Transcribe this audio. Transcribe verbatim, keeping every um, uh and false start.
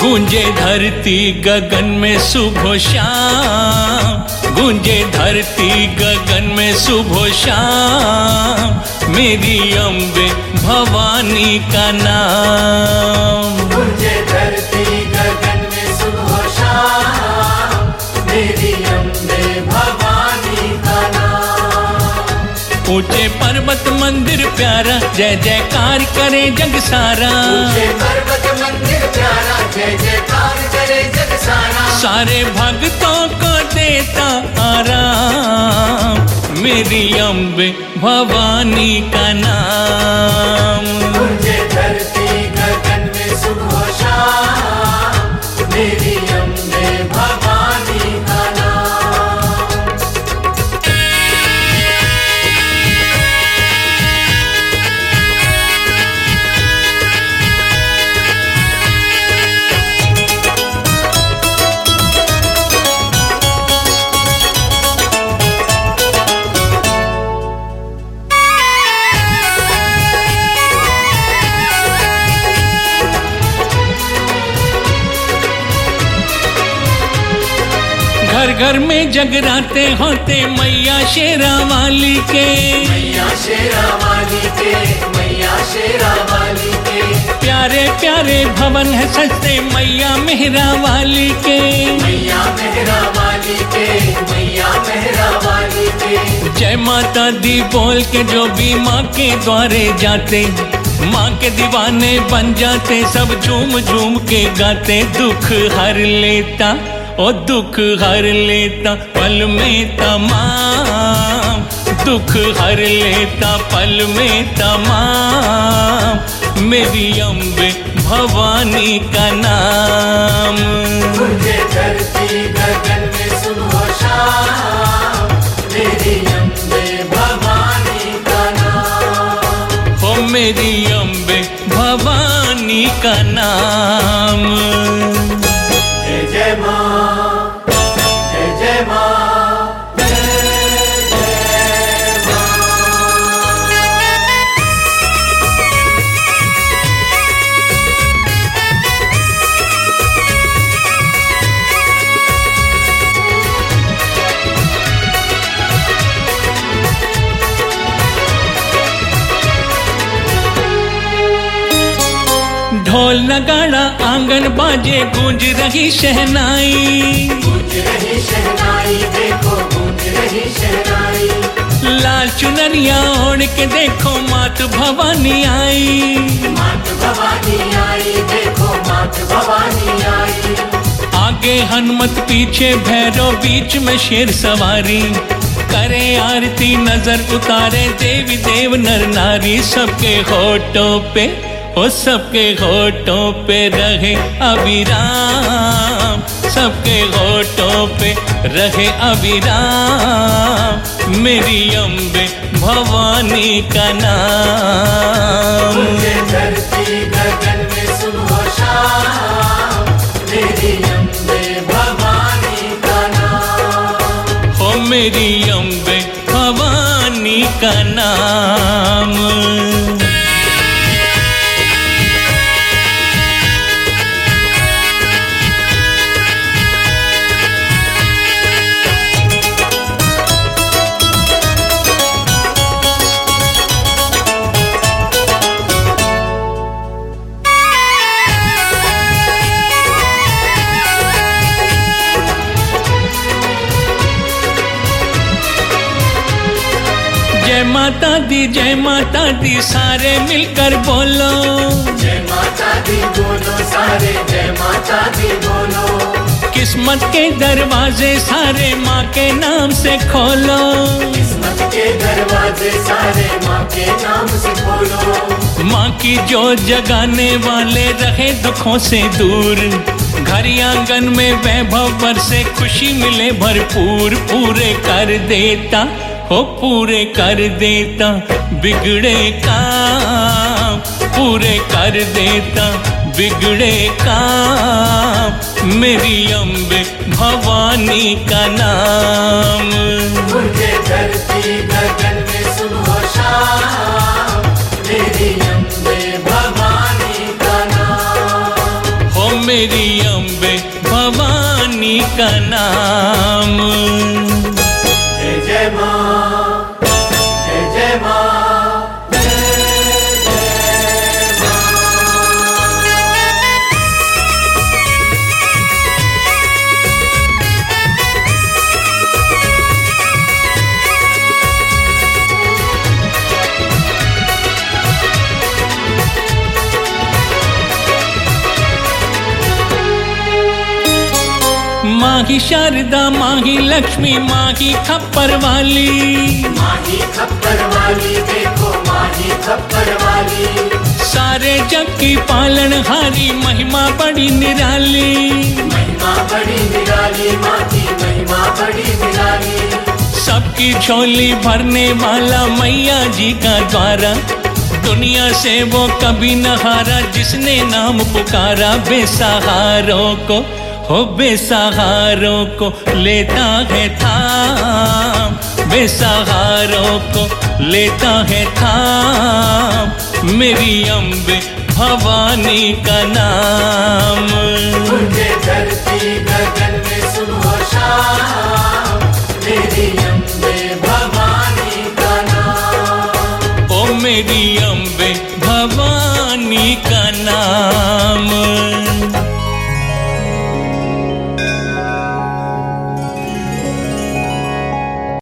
गूंजे धरती गगन में सुबह शाम, गूंजे धरती गगन में सुबह शाम, मेरी अम्बे भवानी का नाम। गूंजे धरती गगन में सुबह शाम, मेरी अम्बे भवानी का नाम। ऊंचे पर्वत मंदिर प्यारा, जय जयकार करे जग सारा। ऊंचे पर्वत मंदिर प्यारा, जय जयकार करे जग सारा। सारे भक्तों को देता आराम, मेरी अम्बे भवानी का नाम। गूंजे धरती गगन में सुबह शाम, मेरी अम्बे भवानी का नाम। घर घर में जगराते होते मैया शेरा वाली के, मैया शेरा वाली के, मैया शेरा वाली के। प्यारे प्यारे भवन है सजते मैया मेहरा वाली के, मैया मेहरा वाली के, मैया मेहरा वाली के। जय माता दी बोल के जो भी माँ के द्वारे जाते, माँ के दीवाने बन जाते। सब झूम झूम के गाते, दुख हर लेता ओ दुख हर लेता पल में तमाम, दुख हर लेता पल में तमाम, मेरी अम्बे भवानी का नाम। गूंजे धरती गगन में सुबह शाम, मेरी अम्बे भवानी का नाम। हो मेरी अम्बे भवानी का नाम। जय जय माँ, जय जय माँ, जय जय माँ। ढोल नगाड़ा आंगन बाजे, गूंज रही शहनाई, गूंज रही शहनाई, देखो गूंज रही शहनाई। लाल चुनरिया ओढ़ के देखो मात भवानी आई, मात भवानी आई, देखो मात भवानी आई। आगे हनुमत पीछे भैरव बीच में शेर सवारी, करे आरती नजर उतारे देवी देव नर नारी। सबके होठों पे ओ सबके होठों पे रहे अविराम, सबके होठों पे रहे अविराम, मेरी अम्बे भवानी का नाम। गूंजे धरती गगन में सुबह शाम, मेरी अम्बे भवानी का नाम। हो मेरी अम्बे भवानी का नाम। जय माता दी जय माता दी सारे मिलकर बोलो, जय माता दी बोलो सारे, जय माता दी बोलो। किस्मत के दरवाजे सारे माँ के नाम से खोलो, किस्मत के दरवाजे सारे माँ के नाम से खोलो। माँ की जोत जगाने वाले रहे दुखों से दूर, घर आंगन में वैभव बरसे खुशी मिले भरपूर। पूरे कर देता हो पूरे कर देता बिगड़े काम, पूरे कर देता बिगड़े काम, मेरी अम्बे भवानी का नाम। गूंजे धरती गगन में सुबह शाम, मेरी अम्बे भवानी का नाम। हो मेरी का नाम। जय जय माँ, जय जय माँ, माँ ही शारदा, माँ ही लक्ष्मी, माँ ही खप्पर वाली, माँ ही खप्पर वाली, देखो माँ ही खप्पर वाली। सारे जग की पालनहारी, महिमा बड़ी निराली, महिमा बड़ी निराली, माँ की महिमा बड़ी निराली। सबकी झोली भरने वाला मैया जी का द्वारा, दुनिया से वो कभी न हारा, जिसने नाम पुकारा बेसहारों को, हो बेसहारों को लेता है थाम, बेसहारों को लेता है थाम, मेरी अम्बे भवानी का नाम। मुझे धरती गगन में सुबह शाम, मेरी अम्बे भवानी का नाम। ओ मेरी